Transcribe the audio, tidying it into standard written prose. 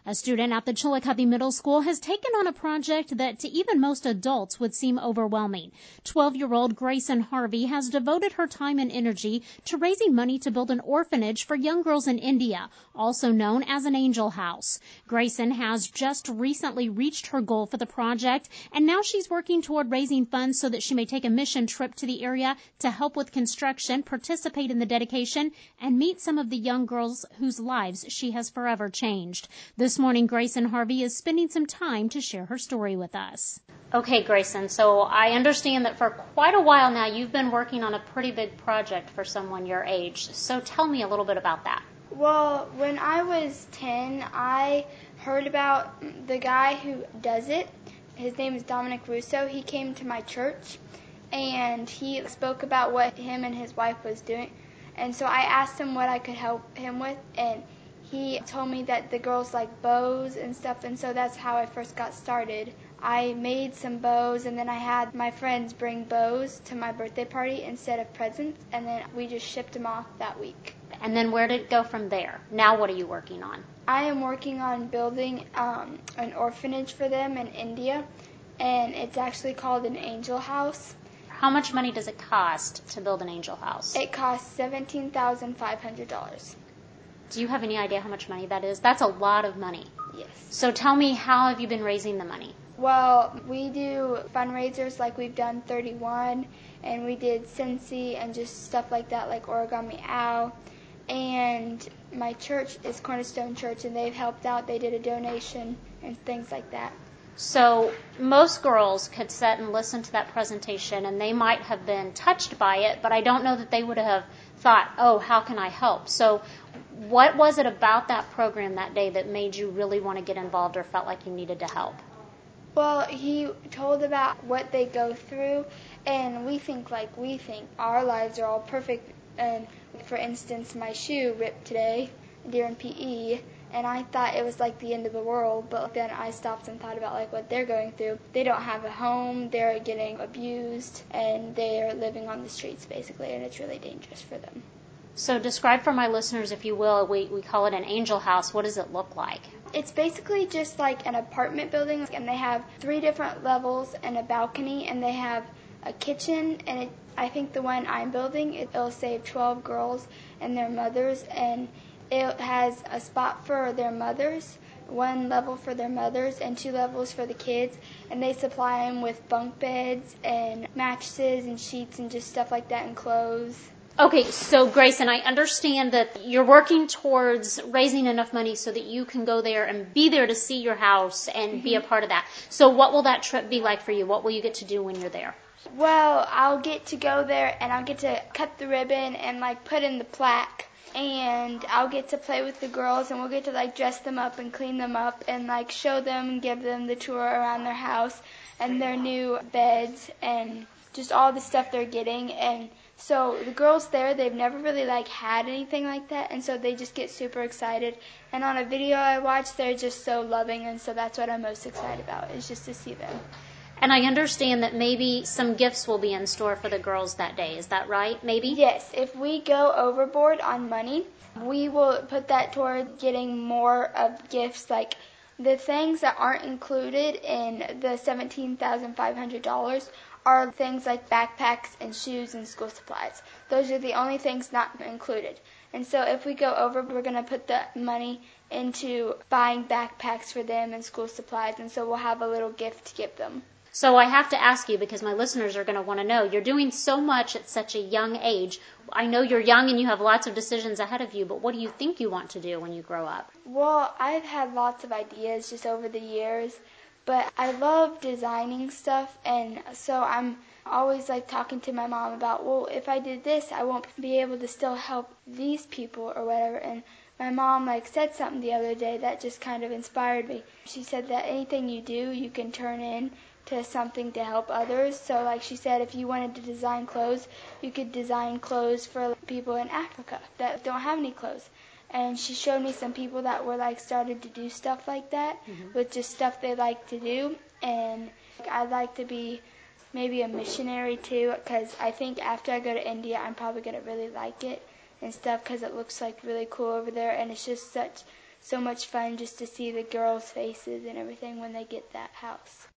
A student at the Chillicothe Middle School has taken on a project that to even most adults would seem overwhelming. 12-year-old Grayson Harvey has devoted her time and energy to raising money to build an orphanage for young girls in India, also known as an angel house. Grayson has just recently reached her goal for the project, and now she's working toward raising funds so that she may take a mission trip to the area to help with construction, participate in the dedication, and meet some of the young girls whose lives she has forever changed. This morning, Grayson Harvey is spending some time to share her story with us. Okay, Grayson, so I understand that for quite a while now you've been working on a pretty big project for someone your age. So tell me a little bit about that. Well, when I was 10, I heard about the guy who does it. His name is Dominic Russo. He came to my church, and he spoke about what him and his wife was doing. And so I asked him what I could help him with, and he told me that the girls like bows and stuff, and so that's how I first got started. I made some bows, and then I had my friends bring bows to my birthday party instead of presents, and then we just shipped them off that week. And then where did it go from there? Now what are you working on? I am working on building an orphanage for them in India, and it's actually called an angel house. How much money does it cost to build an angel house? It costs $17,500. Do you have any idea how much money that is? That's a lot of money. Yes. So tell me, how have you been raising the money? Well, we do fundraisers like we've done 31, and we did Cincy and just stuff like that, like Origami Ow. And my church is Cornerstone Church, and they've helped out. They did a donation and things like that. So most girls could sit and listen to that presentation, and they might have been touched by it, but I don't know that they would have thought, oh, how can I help? So what was it about that program that day that made you really want to get involved or felt like you needed to help? Well, he told about what they go through, and we think our lives are all perfect. And for instance, my shoe ripped today during PE, and I thought it was like the end of the world, but then I stopped and thought about like what they're going through. They don't have a home, they're getting abused, and they're living on the streets basically, and it's really dangerous for them. So describe for my listeners, if you will, we call it an angel house. What does it look like? It's basically just like an apartment building, and they have 3 different levels and a balcony, and they have a kitchen, and I think the one I'm building, it'll save 12 girls and their mothers, and it has a spot for their mothers, 1 level for their mothers and 2 levels for the kids, and they supply them with bunk beds and mattresses and sheets and just stuff like that and clothes. Okay, so Grayson, I understand that you're working towards raising enough money so that you can go there and be there to see your house and be a part of that. So what will that trip be like for you? What will you get to do when you're there? Well, I'll get to go there, and I'll get to cut the ribbon and like put in the plaque, and I'll get to play with the girls, and we'll get to like dress them up and clean them up and like show them and give them the tour around their house and their new beds and just all the stuff they're getting. And so the girls there, they've never really like had anything like that, and so they just get super excited. And on a video I watched, they're just so loving, and so that's what I'm most excited about, is just to see them. And I understand that maybe some gifts will be in store for the girls that day. Is that right? Maybe? Yes. If we go overboard on money, we will put that toward getting more of gifts. Like the things that aren't included in the $17,500 are things like backpacks and shoes and school supplies. Those are the only things not included. And so if we go over, we're going to put the money into buying backpacks for them and school supplies. And so we'll have a little gift to give them. So I have to ask you, because my listeners are going to want to know, you're doing so much at such a young age. I know you're young and you have lots of decisions ahead of you, but what do you think you want to do when you grow up? Well, I've had lots of ideas just over the years, but I love designing stuff, and so I'm always like talking to my mom about, well, if I did this, I won't be able to still help these people or whatever. And my mom like said something the other day that just kind of inspired me. She said that anything you do, you can turn in to something to help others. So like she said, if you wanted to design clothes, you could design clothes for people in Africa that don't have any clothes. And she showed me some people that were like started to do stuff like that with just stuff they like to do. And I'd like to be maybe a missionary too, because I think after I go to India, I'm probably going to really like it and stuff, because it looks like really cool over there, and it's just so much fun just to see the girls' faces and everything when they get that house.